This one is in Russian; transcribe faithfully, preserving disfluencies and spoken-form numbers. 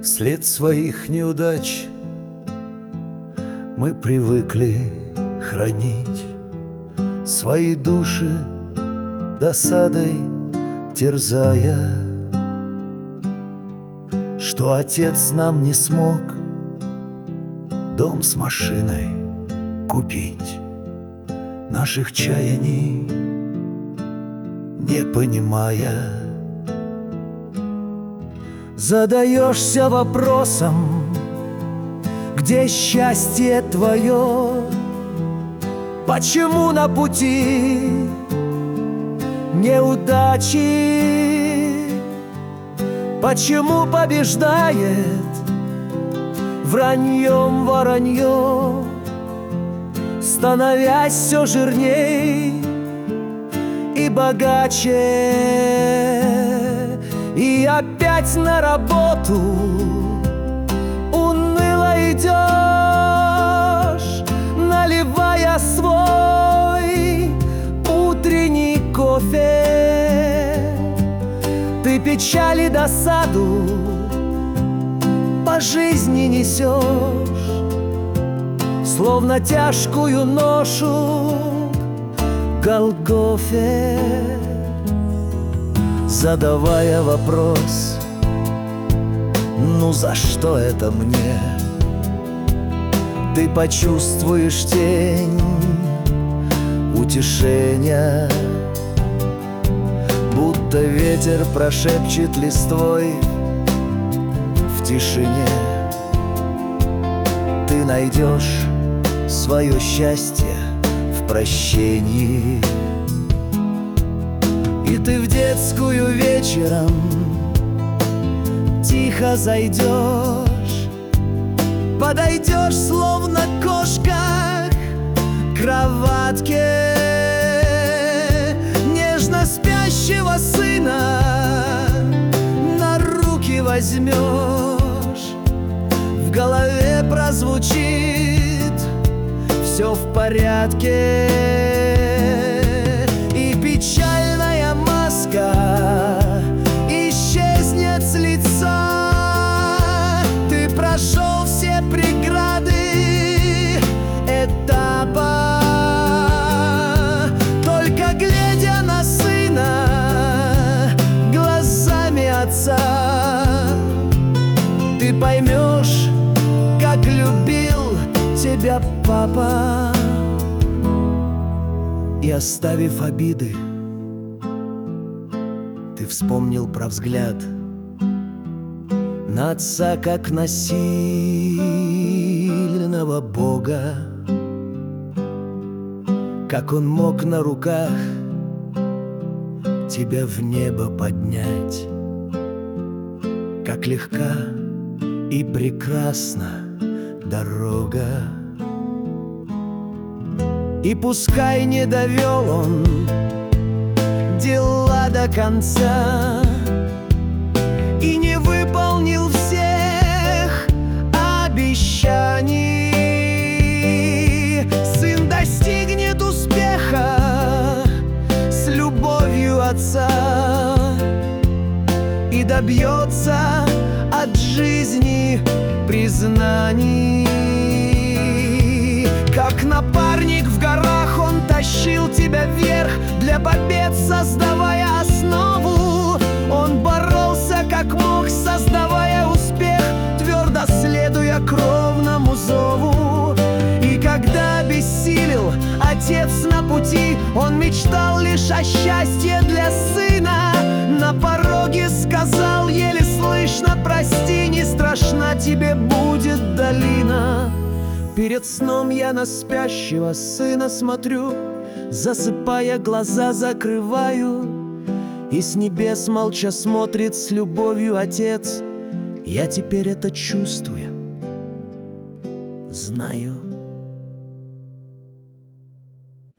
След своих неудач мы привыкли хранить, свои души досадой терзая, что отец нам не смог дом с машиной купить, наших чаяний не понимая. Задаешься вопросом, где счастье твое? Почему на пути неудачи? Почему побеждает враньем воронье, становясь все жирней и богаче? И опять на работу уныло идешь, наливая свой утренний кофе. Ты печаль и досаду по жизни несешь, словно тяжкую ношу Голгофе. Задавая вопрос: ну за что это мне? Ты почувствуешь тень утешения, будто ветер прошепчет листвой в тишине. Ты найдешь свое счастье в прощении. И ты в детскую вечером тихо зайдешь, подойдешь, словно кошка, к кроватке нежно спящего сына, на руки возьмешь. В голове прозвучит: все в порядке. И печальная маска исчезнет с лица. Ты прошел все преграды этапа, только глядя на сына глазами отца, ты поймешь, как любил тебя папа. И оставив обиды, ты вспомнил про взгляд на отца, как на сильного Бога, как он мог на руках тебя в небо поднять, как легка и прекрасна дорога. И пускай не довел он дела до конца и не выполнил всех обещаний, сын достигнет успеха с любовью отца и добьется от жизни признаний. Как напарник в горах он тащил тебя вверх, для побед создавая основу. Он боролся как мог, создавая успех, твердо следуя кровному зову. И когда обессилел отец на пути, он мечтал лишь о счастье для сына. На пороге сказал еле слышно: прости, не страшна тебе будет долина. Перед сном я на спящего сына смотрю, засыпая, глаза закрываю, и с небес молча смотрит с любовью отец. Я теперь это чувствую, знаю.